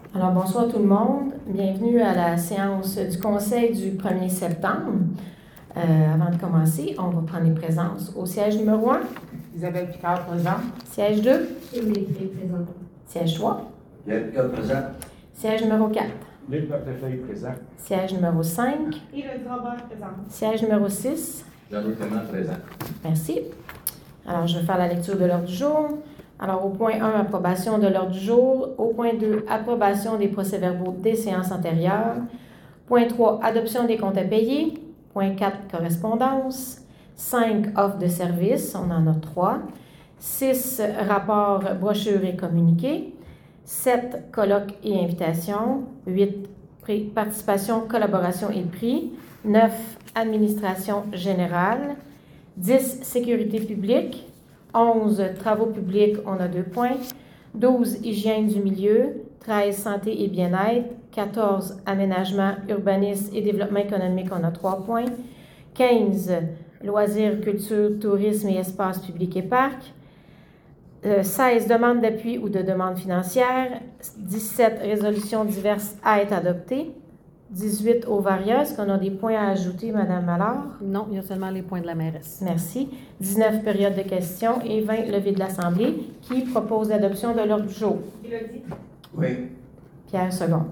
Alors, bonsoir tout le monde. Bienvenue à la séance du Conseil du 1er septembre. Avant de commencer, on va prendre les présences. Au siège numéro 1, Isabelle Picard, présente. siège 2, Émilie présente. siège 3, Pierre Picard présent. siège numéro 4, Luc Portefeuille, présent. siège numéro 5, Élodie Robert présente. siège numéro 6. Jean-Luc Clément présent. Merci. Alors, je vais faire la lecture de l'ordre du jour. Alors, au point 1, approbation de l'ordre du jour. Au point 2, approbation des procès-verbaux des séances antérieures. Point 3, adoption des comptes à payer. Point 4, correspondance. 5, offre de service, on en a 3. 6, rapport, brochure et communiqué. 7, colloques et invitations. 8, participation, collaboration et prix. 9, administration générale. 10, sécurité publique. 11, travaux publics, on a 2 points. 12, hygiène du milieu. 13, santé et bien-être. 14, aménagement, urbanisme et développement économique, on a 3 points. 15, loisirs, culture, tourisme et espaces publics et parcs. 16, demande d'appui ou de demande financière. 17, résolutions diverses à être adoptées. 18, OVARIA. Est-ce qu'on a des points à ajouter, Mme Allard? Non, il y a seulement les points de la mairesse. Merci. 19, période de questions et 20, levée de l'Assemblée. Qui propose l'adoption de l'ordre du jour? Élodie. Oui. Pierre, second.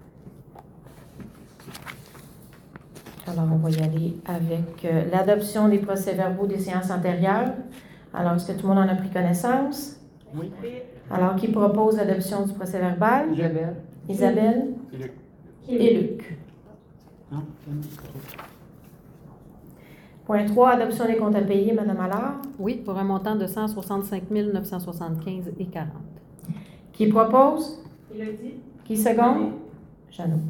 Alors, on va y aller avec l'adoption des procès-verbaux des séances antérieures. Alors, est-ce que tout le monde en a pris connaissance? Oui. Alors, qui propose l'adoption du procès-verbal? Isabelle. Isabelle Luc. et Luc. Non? Point 3, adoption des comptes à payer, Mme Allard. Oui, pour un montant de 165 975 et 40. Qui propose? Élodie. Qui seconde? Jeannot.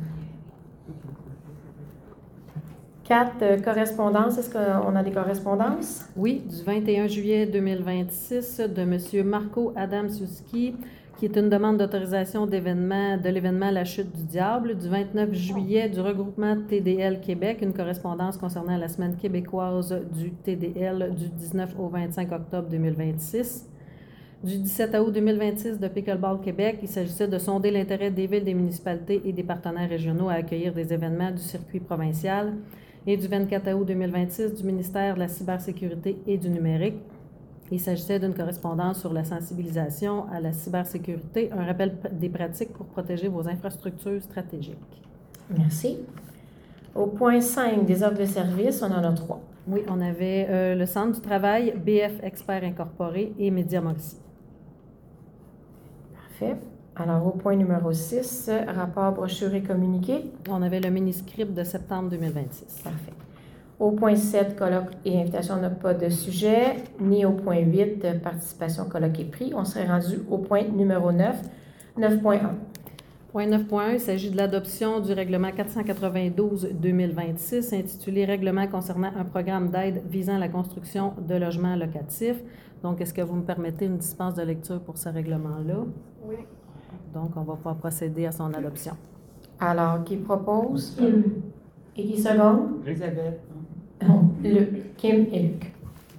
4, correspondances. Est-ce qu'on a des correspondances? Oui, du 21 juillet 2026 de M. Marco Adam-Suski, qui est une demande d'autorisation de l'événement La Chute du Diable. Du 29 juillet du regroupement TDL Québec, une correspondance concernant la semaine québécoise du TDL du 19 au 25 octobre 2026. Du 17 août 2026 de Pickleball Québec, il s'agissait de sonder l'intérêt des villes, des municipalités et des partenaires régionaux à accueillir des événements du circuit provincial. Et du 24 août 2026 du ministère de la Cybersécurité et du Numérique, il s'agissait d'une correspondance sur la sensibilisation à la cybersécurité, un rappel des pratiques pour protéger vos infrastructures stratégiques. Merci. Au point 5, des offres de services, on en a 3. Oui, on avait le Centre du travail, BF Expert Incorporé et Média Mauricie. Parfait. Alors, au point numéro 6, rapport, brochure et communiqué. On avait le mini-script de septembre 2026. Parfait. Au point 7, colloque et invitation, on n'a pas de sujet, ni au point 8, participation, colloque et prix. On serait rendu au point numéro 9, 9.1. Point 9.1, il s'agit de l'adoption du règlement 492-2026 intitulé « Règlement concernant un programme d'aide visant la construction de logements locatifs ». Donc, est-ce que vous me permettez une dispense de lecture pour ce règlement-là? Oui. Donc, on va pouvoir procéder à son adoption. Alors, qui propose? Et qui seconde? Isabelle. Luc. Kim et Luc.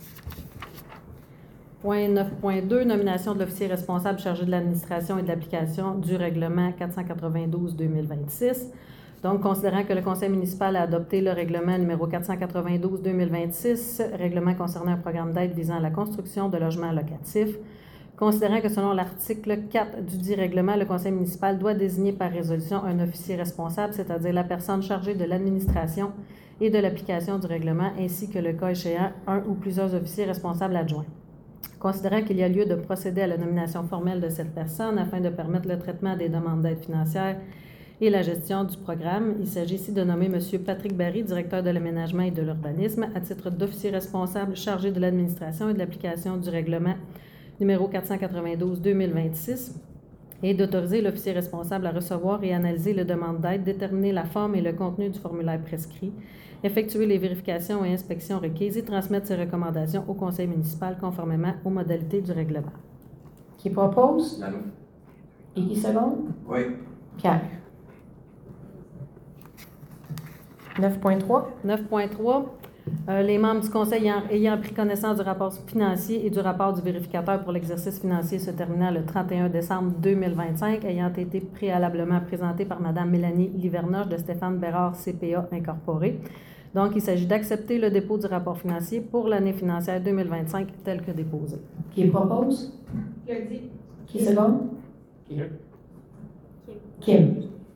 Point 9.2, nomination de l'officier responsable chargé de l'administration et de l'application du règlement 492-2026. Donc, considérant que le conseil municipal a adopté le règlement numéro 492-2026, règlement concernant un programme d'aide visant à la construction de logements locatifs, considérant que selon l'article 4 du dit règlement, le conseil municipal doit désigner par résolution un officier responsable, c'est-à-dire la personne chargée de l'administration et de l'application du règlement, ainsi que le cas échéant, un ou plusieurs officiers responsables adjoints. Considérant qu'il y a lieu de procéder à la nomination formelle de cette personne afin de permettre le traitement des demandes d'aide financière et la gestion du programme, il s'agit ici de nommer M. Patrick Barry, directeur de l'aménagement et de l'urbanisme, à titre d'officier responsable chargé de l'administration et de l'application du règlement numéro 492-2026 et d'autoriser l'officier responsable à recevoir et analyser les demandes d'aide, déterminer la forme et le contenu du formulaire prescrit, effectuer les vérifications et inspections requises et transmettre ses recommandations au conseil municipal conformément aux modalités du règlement. Qui propose? Jeannot. Et qui seconde? Oui. Pierre. 9.3. 9.3. Les membres du Conseil ayant pris connaissance du rapport financier et du rapport du vérificateur pour l'exercice financier se terminant le 31 décembre 2025, ayant été préalablement présentés par Mme Mélanie Livernoche de Stéphane Bérard CPA Incorporé. Donc, il s'agit d'accepter le dépôt du rapport financier pour l'année financière 2025 tel que déposé. Qui propose? Claudie. Qui seconde? Kim. Kim.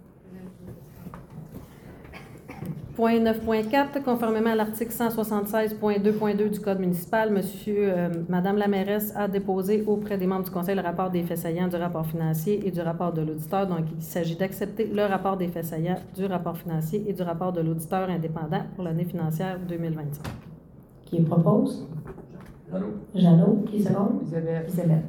Point 9.4, conformément à l'article 176.2.2 du Code municipal, Madame la mairesse a déposé auprès des membres du Conseil le rapport des faits saillants du rapport financier et du rapport de l'auditeur. Donc, il s'agit d'accepter le rapport des faits saillants du rapport financier et du rapport de l'auditeur indépendant pour l'année financière 2025. Qui propose? Jeannot. Jeannot. Qui seconde? Isabelle. Isabelle.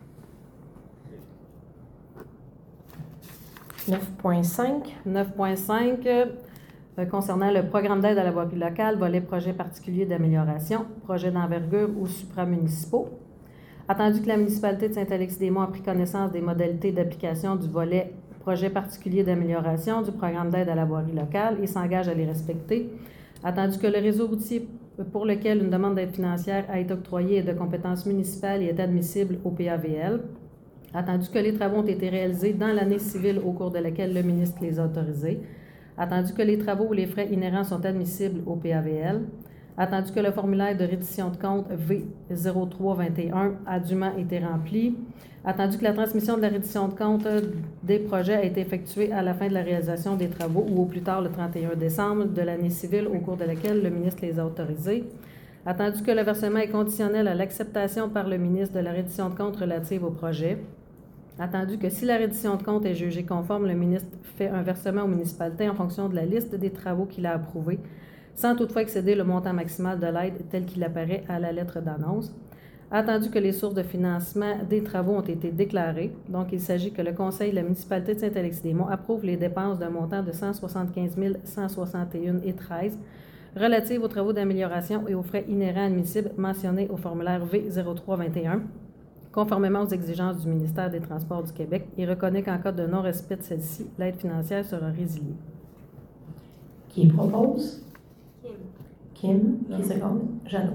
9.5. 9.5, concernant le programme d'aide à la voirie locale, volet projet particulier d'amélioration, projet d'envergure ou supramunicipaux. Attendu que la municipalité de Saint-Alexis-des-Monts a pris connaissance des modalités d'application du volet projet particulier d'amélioration du programme d'aide à la voirie locale et s'engage à les respecter. Attendu que le réseau routier pour lequel une demande d'aide financière a été octroyée est de compétence municipale et est admissible au PAVL. Attendu que les travaux ont été réalisés dans l'année civile au cours de laquelle le ministre les a autorisés. Attendu que les travaux ou les frais inhérents sont admissibles au PAVL. Attendu que le formulaire de reddition de compte V0321 a dûment été rempli. Attendu que la transmission de la reddition de compte des projets a été effectuée à la fin de la réalisation des travaux ou au plus tard le 31 décembre de l'année civile au cours de laquelle le ministre les a autorisés. Attendu que le versement est conditionnel à l'acceptation par le ministre de la reddition de compte relative au projet. Attendu que si la reddition de compte est jugée conforme, le ministre fait un versement aux municipalités en fonction de la liste des travaux qu'il a approuvés, sans toutefois excéder le montant maximal de l'aide tel qu'il apparaît à la lettre d'annonce. Attendu que les sources de financement des travaux ont été déclarées, donc il s'agit que le Conseil de la municipalité de Saint-Alexis-des-Monts approuve les dépenses d'un montant de 175 161,13 relatives aux travaux d'amélioration et aux frais inhérents admissibles mentionnés au formulaire V0321, conformément aux exigences du ministère des Transports du Québec, et reconnaît qu'en cas de non-respect de celle-ci, l'aide financière sera résiliée. Qui propose? Kim. Kim. Qui seconde? Jeannot.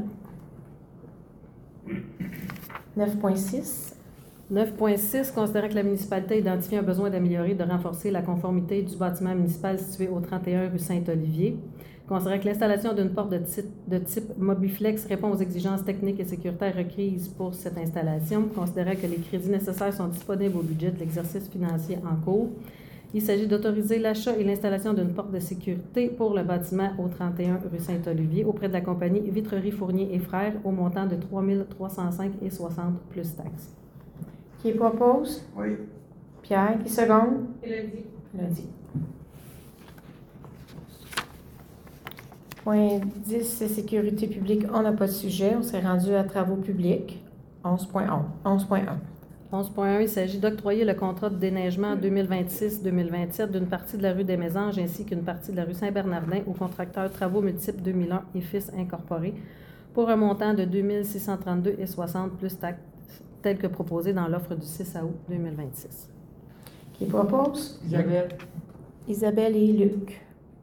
9.6. 9.6, considérant que la municipalité a identifié un besoin d'améliorer et de renforcer la conformité du bâtiment municipal situé au 31 rue Saint-Olivier, considérant que l'installation d'une porte de type Mobiflex répond aux exigences techniques et sécuritaires requises pour cette installation, considérant que les crédits nécessaires sont disponibles au budget de l'exercice financier en cours, il s'agit d'autoriser l'achat et l'installation d'une porte de sécurité pour le bâtiment au 31 rue Saint-Olivier auprès de la compagnie Vitrerie Fournier et Frères au montant de 3 305,60 plus taxes. Qui propose? Oui. Pierre. Qui seconde? Elodie. Elodie. Point 10, sécurité publique, on n'a pas de sujet. On s'est rendu à travaux publics. 11.1. 11.1, il s'agit d'octroyer le contrat de déneigement 2026-2027 d'une partie de la rue des Mésanges ainsi qu'une partie de la rue Saint-Bernardin au contracteur Travaux Multiples 2001 et Fils Incorporé pour un montant de 2 632,60 plus taxes, tel que proposé dans l'offre du 6 août 2026. Qui propose? Isabelle. Isabelle et Luc.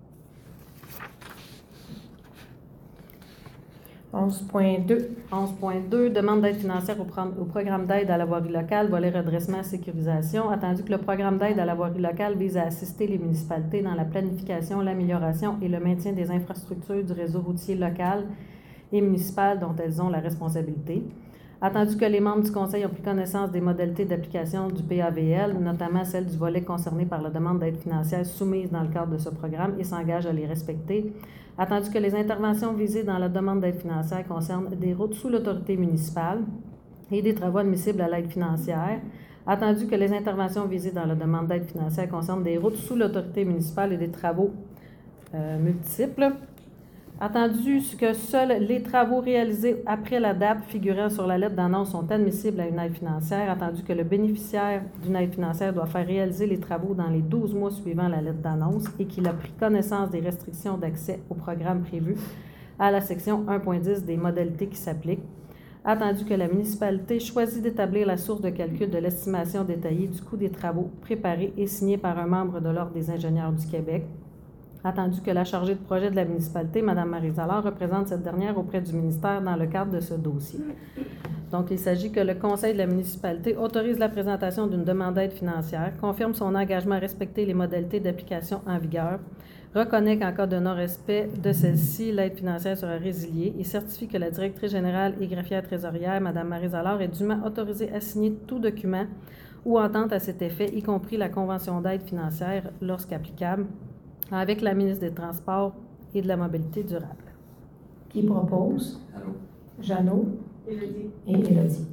11.2. 11.2, demande d'aide financière au programme d'aide à la voirie locale, volet redressement et sécurisation. Attendu que le programme d'aide à la voirie locale vise à assister les municipalités dans la planification, l'amélioration et le maintien des infrastructures du réseau routier local et municipal dont elles ont la responsabilité. Attendu que les membres du Conseil ont pris connaissance des modalités d'application du PAVL, notamment celles du volet concerné par la demande d'aide financière soumise dans le cadre de ce programme et s'engagent à les respecter. Attendu que les interventions visées dans la demande d'aide financière concernent des routes sous l'autorité municipale et des travaux admissibles à l'aide financière. Attendu que les interventions visées dans la demande d'aide financière concernent des routes sous l'autorité municipale et des travaux multiples. Attendu que seuls les travaux réalisés après la DAP figurant sur la lettre d'annonce sont admissibles à une aide financière. Attendu que le bénéficiaire d'une aide financière doit faire réaliser les travaux dans les 12 mois suivant la lettre d'annonce et qu'il a pris connaissance des restrictions d'accès au programme prévu à la section 1.10 des modalités qui s'appliquent. Attendu que la municipalité choisit d'établir la source de calcul de l'estimation détaillée du coût des travaux préparée et signée par un membre de l'Ordre des ingénieurs du Québec. attendu que la chargée de projet de la municipalité, Mme Maryse Allard, représente cette dernière auprès du ministère dans le cadre de ce dossier. Donc, il s'agit que le conseil de la municipalité autorise la présentation d'une demande d'aide financière, confirme son engagement à respecter les modalités d'application en vigueur, reconnaît qu'en cas de non-respect de celle-ci, l'aide financière sera résiliée et certifie que la directrice générale et greffière trésorière, Mme Maryse Allard, est dûment autorisée à signer tout document ou entente à cet effet, y compris la convention d'aide financière, lorsqu'applicable, avec la ministre des Transports et de la Mobilité durable. Qui propose? Allô? Jeannot Élodie. et Élodie.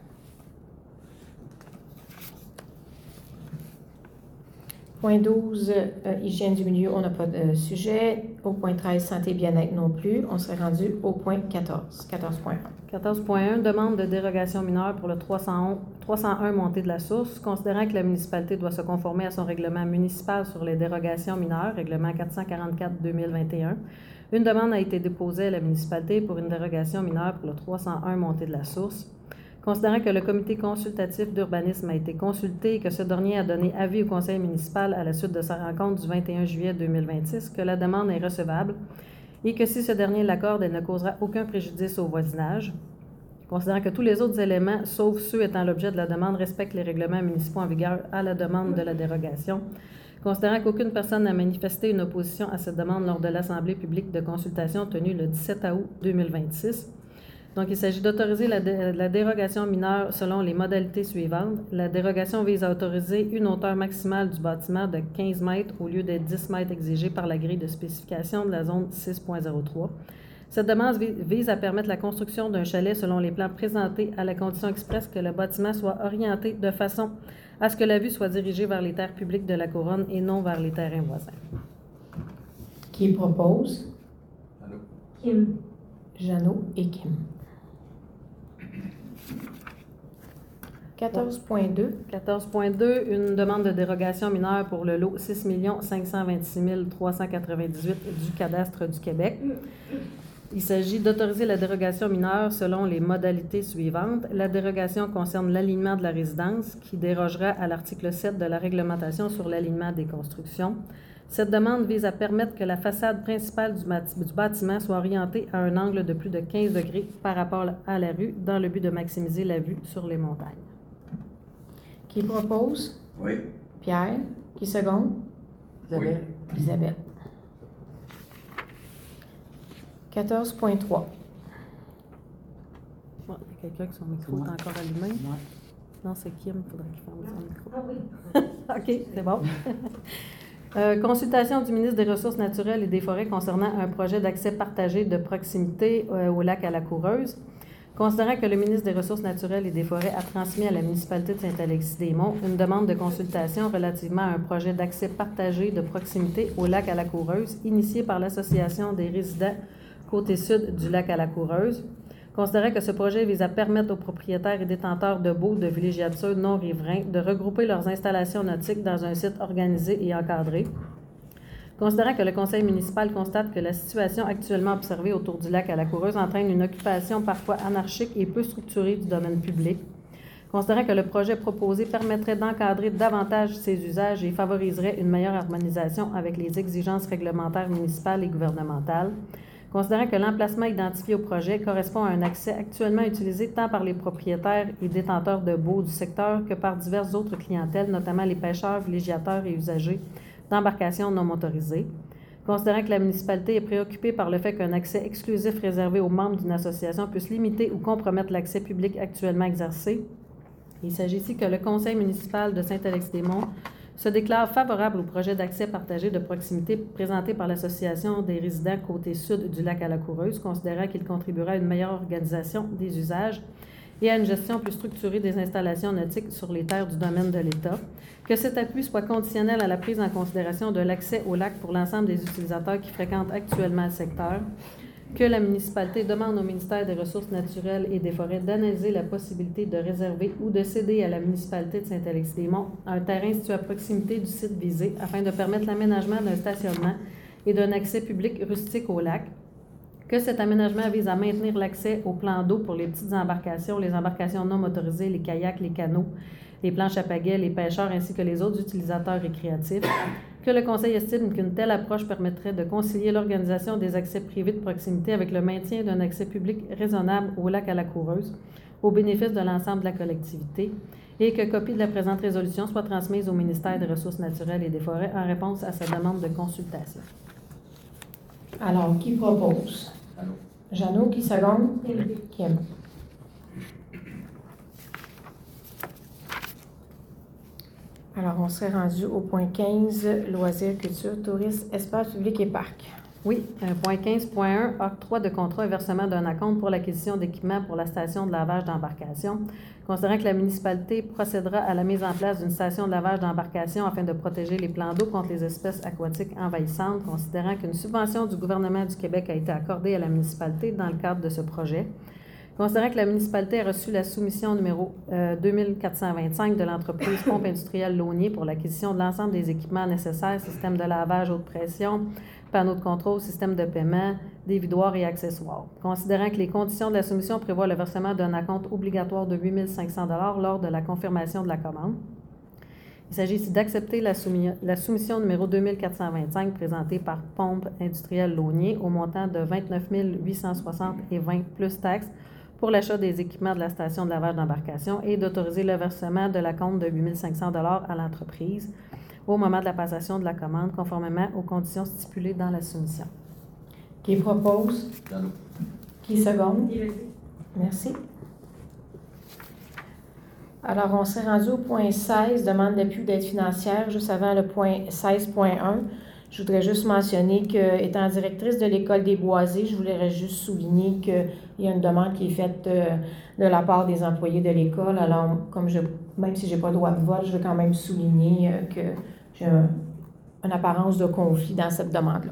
Point 12, hygiène du milieu, on n'a pas de sujet. Au point 13, santé et bien-être non plus. On serait rendu au point 14, 14.1. 14.1, demande de dérogation mineure pour le 301 montée de la source. Considérant que la municipalité doit se conformer à son règlement municipal sur les dérogations mineures, règlement 444-2021, une demande a été déposée à la municipalité pour une dérogation mineure pour le 301 montée de la source. Considérant que le comité consultatif d'urbanisme a été consulté et que ce dernier a donné avis au conseil municipal à la suite de sa rencontre du 21 juillet 2026 que la demande est recevable et que si ce dernier l'accorde, elle ne causera aucun préjudice au voisinage. Considérant que tous les autres éléments, sauf ceux étant l'objet de la demande, respectent les règlements municipaux en vigueur à la demande de la dérogation. Considérant qu'aucune personne n'a manifesté une opposition à cette demande lors de l'Assemblée publique de consultation tenue le 17 août 2026, donc, il s'agit d'autoriser la dérogation mineure selon les modalités suivantes. La dérogation vise à autoriser une hauteur maximale du bâtiment de 15 mètres au lieu des 10 mètres exigés par la grille de spécification de la zone 6.03. Cette demande vise à permettre la construction d'un chalet selon les plans présentés à la condition expresse que le bâtiment soit orienté de façon à ce que la vue soit dirigée vers les terres publiques de la couronne et non vers les terrains voisins. Qui propose? Allô? Kim. Jeannot et Kim. 14.2. 14.2, une demande de dérogation mineure pour le lot 6 526 398 du cadastre du Québec. Il s'agit d'autoriser la dérogation mineure selon les modalités suivantes. La dérogation concerne l'alignement de la résidence qui dérogera à l'article 7 de la réglementation sur l'alignement des constructions. Cette demande vise à permettre que la façade principale du bâtiment soit orientée à un angle de plus de 15 degrés par rapport à la rue dans le but de maximiser la vue sur les montagnes. Qui propose? Oui. Pierre. Qui seconde? Isabelle. Isabelle. 14.3. Bon, il y a quelqu'un qui son micro est encore allumé. Ouais. Non, c'est Kim, il faudrait qu'il ferme son micro. Ah oui. OK, c'est bon. Consultation du ministre des Ressources naturelles et des Forêts concernant un projet d'accès partagé de proximité au lac à la Coureuse. Considérant que le ministre des Ressources naturelles et des Forêts a transmis à la municipalité de Saint-Alexis-des-Monts une demande de consultation relativement à un projet d'accès partagé de proximité au lac à la Coureuse, initié par l'Association des résidents côté sud du lac à la Coureuse. Considérant que ce projet vise à permettre aux propriétaires et détenteurs de baux de villégiature non riverains de regrouper leurs installations nautiques dans un site organisé et encadré. Considérant que le conseil municipal constate que la situation actuellement observée autour du lac à la Coureuse entraîne une occupation parfois anarchique et peu structurée du domaine public. Considérant que le projet proposé permettrait d'encadrer davantage ces usages et favoriserait une meilleure harmonisation avec les exigences réglementaires municipales et gouvernementales. Considérant que l'emplacement identifié au projet correspond à un accès actuellement utilisé tant par les propriétaires et détenteurs de baux du secteur que par diverses autres clientèles, notamment les pêcheurs, villégiateurs et usagers d'embarcations non motorisées. Considérant que la municipalité est préoccupée par le fait qu'un accès exclusif réservé aux membres d'une association puisse limiter ou compromettre l'accès public actuellement exercé, il s'agit ici que le conseil municipal de Saint-Alexis-des-Monts se déclare favorable au projet d'accès partagé de proximité présenté par l'Association des résidents côté sud du lac à la Coureuse, considérant qu'il contribuera à une meilleure organisation des usages et à une gestion plus structurée des installations nautiques sur les terres du domaine de l'État, que cet appui soit conditionnel à la prise en considération de l'accès au lac pour l'ensemble des utilisateurs qui fréquentent actuellement le secteur, que la municipalité demande au ministère des Ressources naturelles et des Forêts d'analyser la possibilité de réserver ou de céder à la municipalité de Saint-Alexis-des-Monts un terrain situé à proximité du site visé afin de permettre l'aménagement d'un stationnement et d'un accès public rustique au lac, que cet aménagement vise à maintenir l'accès au plan d'eau pour les petites embarcations, les embarcations non motorisées, les kayaks, les canots les planches à pagaie, les pêcheurs ainsi que les autres utilisateurs récréatifs, que le Conseil estime qu'une telle approche permettrait de concilier l'organisation des accès privés de proximité avec le maintien d'un accès public raisonnable au lac à la Coureuse, au bénéfice de l'ensemble de la collectivité, et que copie de la présente résolution soit transmise au ministère des Ressources naturelles et des Forêts en réponse à sa demande de consultation. Alors, qui propose? Allô? Jeannot, qui seconde? Kim. Alors, on serait rendu au point 15, loisirs, culture, tourisme, espace public et parc. Oui, point 15.1, octroi de contrat et versement d'un acompte pour l'acquisition d'équipements pour la station de lavage d'embarcation. Considérant que la municipalité procédera à la mise en place d'une station de lavage d'embarcation afin de protéger les plans d'eau contre les espèces aquatiques envahissantes, considérant qu'une subvention du gouvernement du Québec a été accordée à la municipalité dans le cadre de ce projet. Considérant que la municipalité a reçu la soumission numéro 2425 de l'entreprise Pompe industrielle Launier pour l'acquisition de l'ensemble des équipements nécessaires, système de lavage haute pression, panneaux de contrôle, système de paiement, dévidoirs et accessoires. Considérant que les conditions de la soumission prévoient le versement d'un acompte obligatoire de 8 500 $ lors de la confirmation de la commande. Il s'agit ici d'accepter la soumission numéro 2425 présentée par Pompe industrielle Launier au montant de 29 860,20 plus taxes pour l'achat des équipements de la station de lavage d'embarcation et d'autoriser le versement de l'acompte de 8 500 $ à l'entreprise au moment de la passation de la commande, conformément aux conditions stipulées dans la soumission. Qui propose? Allô? Qui seconde? Qui Merci. Alors, on s'est rendu au point 16, demande d'appui d'aide financière, juste avant le point 16.1. Je voudrais juste mentionner que, étant directrice de l'École des Boisés, je voudrais juste souligner qu'il y a une demande qui est faite de la part des employés de l'école. Alors, même si je n'ai pas le droit de vote, je veux quand même souligner que j'ai une apparence de conflit dans cette demande-là.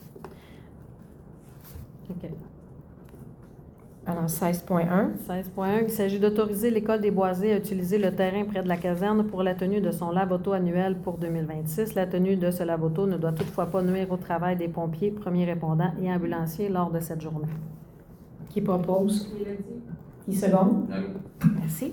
OK. Alors, 16.1. 16.1, il s'agit d'autoriser l'École des Boisés à utiliser le terrain près de la caserne pour la tenue de son lab auto annuel pour 2026. La tenue de ce lab auto ne doit toutefois pas nuire au travail des pompiers, premiers répondants et ambulanciers lors de cette journée. Qui propose? l'a dit? Qui seconde? Allô? Merci.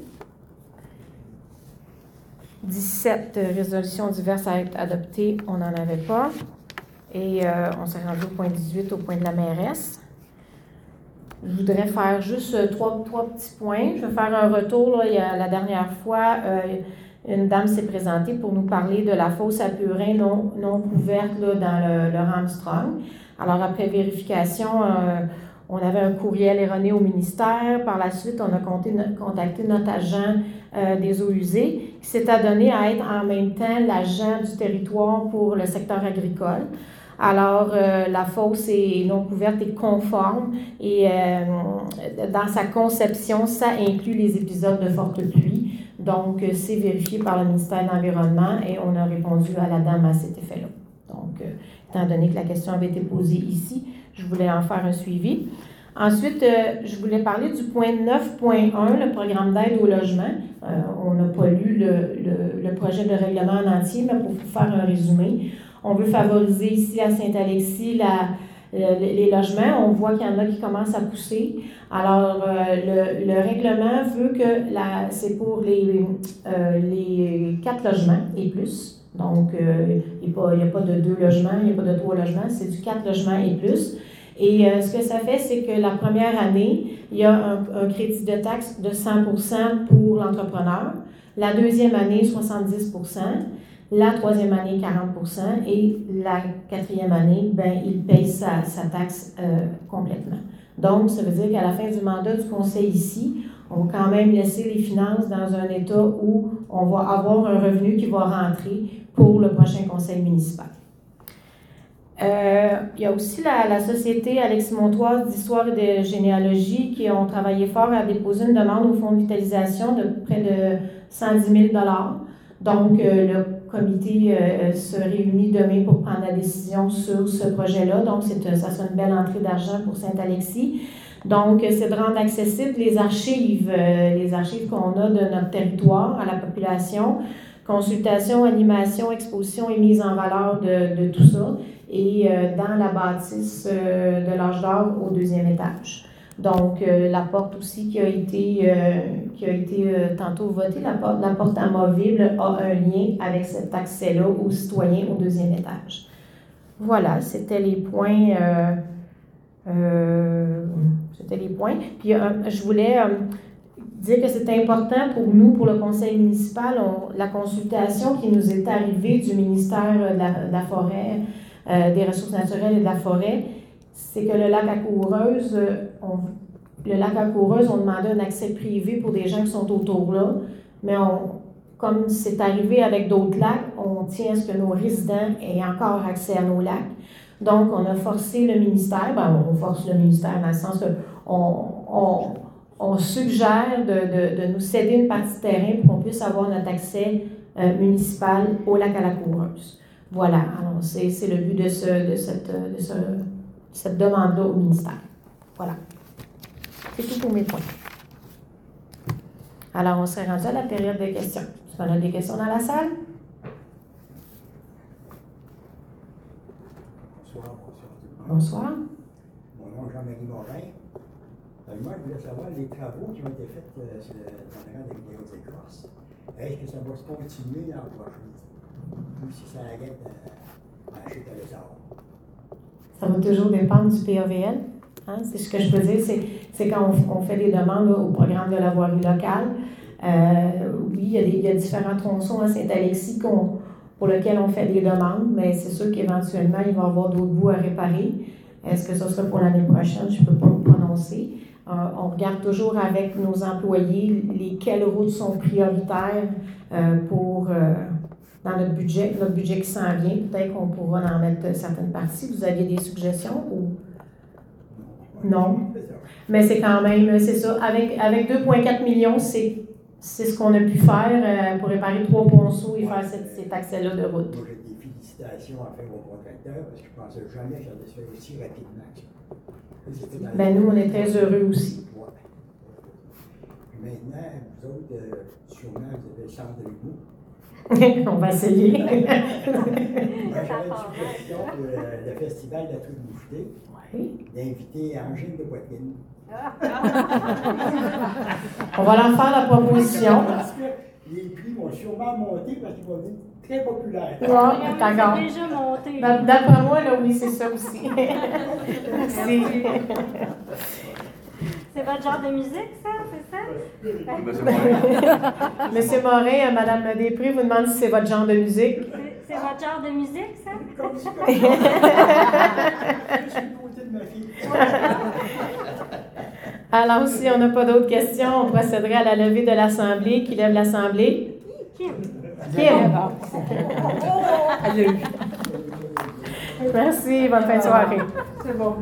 17 résolutions diverses à être adoptées, on n'en avait pas. Et on s'est rendu au point 18, au point de la mairesse. Je voudrais faire juste trois petits points. Je vais faire un retour. Là, la dernière fois, une dame s'est présentée pour nous parler de la fosse à purin non couverte là, dans le Armstrong. Alors, après vérification, on avait un courriel erroné au ministère. Par la suite, on a contacté notre agent des eaux usées qui s'est adonné à être en même temps l'agent du territoire pour le secteur agricole. Alors, la fosse est non couverte et conforme et dans sa conception, ça inclut les épisodes de forte pluie. Donc, c'est vérifié par le ministère de l'Environnement et on a répondu à la dame à cet effet-là. Donc, étant donné que la question avait été posée ici, je voulais en faire un suivi. Ensuite, je voulais parler du point 9.1, le programme d'aide au logement. On n'a pas lu le projet de règlement en entier, mais pour vous faire un résumé, on veut favoriser ici à Saint-Alexis les logements. On voit qu'il y en a qui commencent à pousser. Alors, le règlement veut que c'est pour les 4 logements et plus. Donc, il n'y a pas de 2 logements, il n'y a pas de 3 logements, c'est du 4 logements et plus. Et ce que ça fait, c'est que la première année, il y a un crédit de taxe de 100% pour l'entrepreneur. La deuxième année, 70%. La troisième année, 40%. Et la quatrième année, il paye sa taxe complètement. Donc, ça veut dire qu'à la fin du mandat du conseil ici, on va quand même laisser les finances dans un état où on va avoir un revenu qui va rentrer pour le prochain conseil municipal. Il y a aussi la société Alexis-Montoise d'histoire et de généalogie qui ont travaillé fort à déposer une demande au fonds de vitalisation de près de 110 000 $. Donc, le comité se réunit demain pour prendre la décision sur ce projet-là. Donc, ça sera une belle entrée d'argent pour Saint-Alexis. Donc, c'est de rendre accessibles les archives qu'on a de notre territoire à la population, consultation, animation, exposition et mise en valeur de tout ça, et dans la bâtisse de l'âge d'or au 2e étage. Donc, la porte aussi qui a été tantôt votée, la porte amovible a un lien avec cet accès-là aux citoyens au deuxième étage. Voilà, c'était les points. Puis, je voulais dire que c'est important pour nous, pour le conseil municipal, la consultation qui nous est arrivée du ministère de la Forêt, des Ressources naturelles et de la Forêt, c'est que le lac à Coureuse, on demandait un accès privé pour des gens qui sont autour là, mais comme c'est arrivé avec d'autres lacs, on tient à ce que nos résidents aient encore accès à nos lacs. Donc, on a forcé le ministère, on force le ministère dans le sens qu'on suggère de nous céder une partie de terrain pour qu'on puisse avoir notre accès municipal au lac à la Coureuse. Voilà, alors c'est le but de cette demande-là au ministère. Voilà. C'est tout pour mes points. Alors, on serait rendu à la période de questions. Est-ce qu'on a des questions dans la salle? Bonsoir. Mon nom est Jean-Marie Morin. Moi, je voulais savoir les travaux qui ont été faits dans le rang des Hautes-Écorces. Est-ce que ça va se continuer l'an prochain? Ou si ça arrête à chute à l'essor? Ça va toujours dépendre du PAVL. Hein? C'est ce que je peux dire, c'est quand on fait des demandes là, au programme de la voirie locale. Oui, il y a différents tronçons à Saint-Alexis pour lesquels on fait des demandes, mais c'est sûr qu'éventuellement, il va y avoir d'autres bouts à réparer. Est-ce que ce sera pour l'année prochaine? Je ne peux pas me prononcer. On regarde toujours avec nos employés lesquelles routes sont prioritaires dans notre budget qui s'en vient. Peut-être qu'on pourra en mettre certaines parties. Vous aviez des suggestions ou? Non. Mais c'est quand même, c'est ça. Avec 2,4 millions, c'est ce qu'on a pu faire pour réparer 3 ponceaux et faire cet accès-là de route. Moi, j'ai des félicitations à faire au contracteur parce que je ne pensais jamais que ça allait se faire aussi rapidement que ça. Ben nous, on est très heureux aussi. Ouais. Maintenant, vous autres, sûrement, vous avez le centre de l'humour. On va essayer. Moi, j'avais une suggestion pour le festival de la Truite Boucheté, d'inviter Angèle de Poitrine. On va leur faire la proposition. Parce que les prix vont sûrement monter parce qu'ils vont être très populaires. Ouais, d'accord. Déjà monté. D'après moi, là, oui, c'est ça aussi. Merci. C'est votre genre de musique, ça? C'est ça? Monsieur Morin, Madame Després vous demande si c'est votre genre de musique. C'est votre genre de musique, ça? Comme ça. Je suis du côté de ma fille. Alors, si on n'a pas d'autres questions, on procéderait à la levée de l'Assemblée. Qui lève l'Assemblée? Kim. Merci, bonne fin de soirée. C'est bon.